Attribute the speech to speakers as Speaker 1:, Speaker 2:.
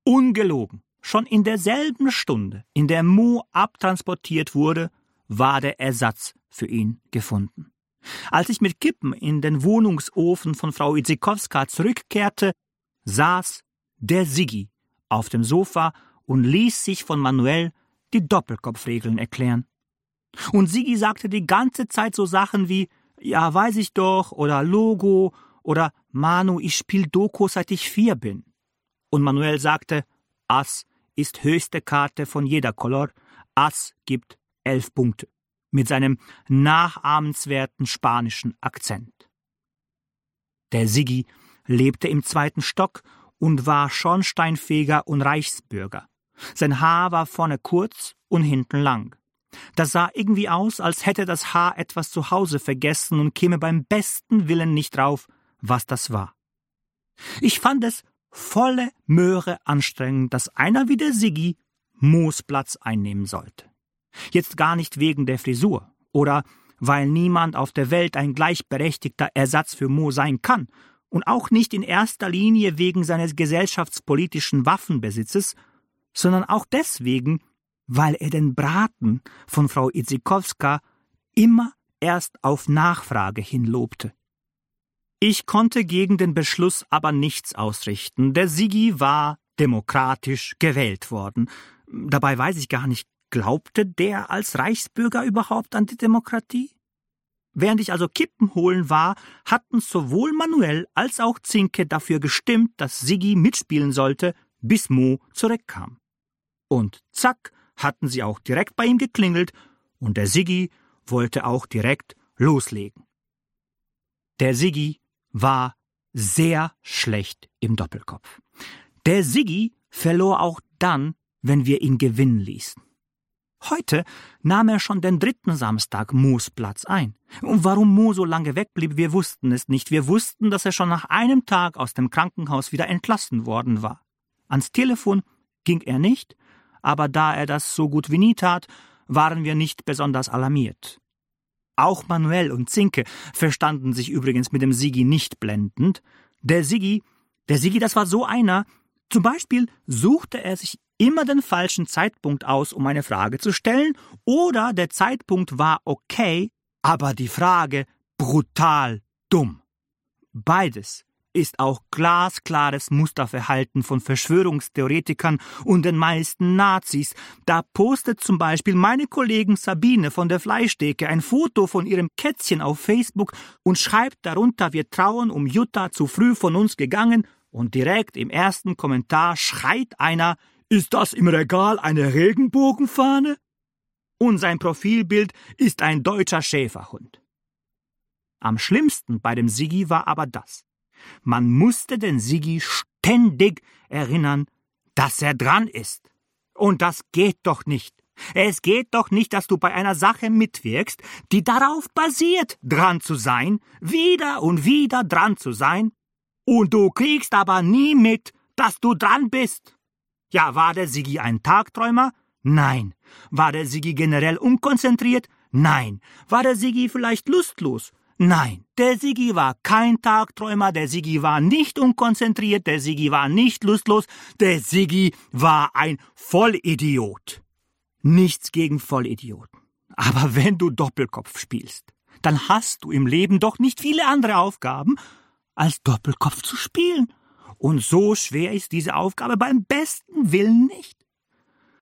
Speaker 1: Ungelogen, schon in derselben Stunde, in der Mo abtransportiert wurde, war der Ersatz für ihn gefunden. Als ich mit Kippen in den Wohnungsofen von Frau Idzikowska zurückkehrte, saß der Siggi auf dem Sofa und ließ sich von Manuel die Doppelkopfregeln erklären. Und Siggi sagte die ganze Zeit so Sachen wie »Ja, weiß ich doch« oder »Logo« oder »Manu, ich spiel Doku, seit ich 4 bin«. Und Manuel sagte »Ass ist höchste Karte von jeder Color, Ass gibt 11 Punkte« mit seinem nachahmenswerten spanischen Akzent. Der Siggi lebte im 2. Stock und war Schornsteinfeger und Reichsbürger. Sein Haar war vorne kurz und hinten lang. Das sah irgendwie aus, als hätte das Haar etwas zu Hause vergessen und käme beim besten Willen nicht drauf, was das war. Ich fand es volle Möhre anstrengend, dass einer wie der Siggi Moos Platz einnehmen sollte. Jetzt gar nicht wegen der Frisur oder weil niemand auf der Welt ein gleichberechtigter Ersatz für Mo sein kann und auch nicht in erster Linie wegen seines gesellschaftspolitischen Waffenbesitzes, sondern auch deswegen, weil er den Braten von Frau Idzikowska immer erst auf Nachfrage hin lobte. Ich konnte gegen den Beschluss aber nichts ausrichten. Der Siggi war demokratisch gewählt worden. Dabei weiß ich gar nicht, glaubte der als Reichsbürger überhaupt an die Demokratie? Während ich also Kippen holen war, hatten sowohl Manuel als auch Zinke dafür gestimmt, dass Siggi mitspielen sollte, bis Mo zurückkam. Und zack, hatten sie auch direkt bei ihm geklingelt und der Siggi wollte auch direkt loslegen. Der Siggi war sehr schlecht im Doppelkopf. Der Siggi verlor auch dann, wenn wir ihn gewinnen ließen. Heute nahm er schon den 3. Samstag Moos Platz ein. Und warum Mo so lange wegblieb, wir wussten es nicht. Wir wussten, dass er schon nach einem Tag aus dem Krankenhaus wieder entlassen worden war. Ans Telefon ging er nicht, aber da er das so gut wie nie tat, waren wir nicht besonders alarmiert. Auch Manuel und Zinke verstanden sich übrigens mit dem Siggi nicht blendend. Der Siggi, das war so einer, zum Beispiel suchte er sich immer den falschen Zeitpunkt aus, um eine Frage zu stellen, oder der Zeitpunkt war okay, aber die Frage brutal dumm. Beides ist auch glasklares Musterverhalten von Verschwörungstheoretikern und den meisten Nazis. Da postet zum Beispiel meine Kollegin Sabine von der Fleischtheke ein Foto von ihrem Kätzchen auf Facebook und schreibt darunter, wir trauen um Jutta zu früh von uns gegangen, und direkt im ersten Kommentar schreit einer, ist das im Regal eine Regenbogenfahne? Und sein Profilbild ist ein deutscher Schäferhund. Am schlimmsten bei dem Siggi war aber das. Man musste den Siggi ständig erinnern, dass er dran ist. Und das geht doch nicht. Es geht doch nicht, dass du bei einer Sache mitwirkst, die darauf basiert, dran zu sein, wieder und wieder dran zu sein, und du kriegst aber nie mit, dass du dran bist. Ja, war der Siggi ein Tagträumer? Nein. War der Siggi generell unkonzentriert? Nein. War der Siggi vielleicht lustlos? Nein. Der Siggi war kein Tagträumer, der Siggi war nicht unkonzentriert, der Siggi war nicht lustlos, der Siggi war ein Vollidiot. Nichts gegen Vollidioten. Aber wenn du Doppelkopf spielst, dann hast du im Leben doch nicht viele andere Aufgaben, als Doppelkopf zu spielen. Und so schwer ist diese Aufgabe beim besten Willen nicht.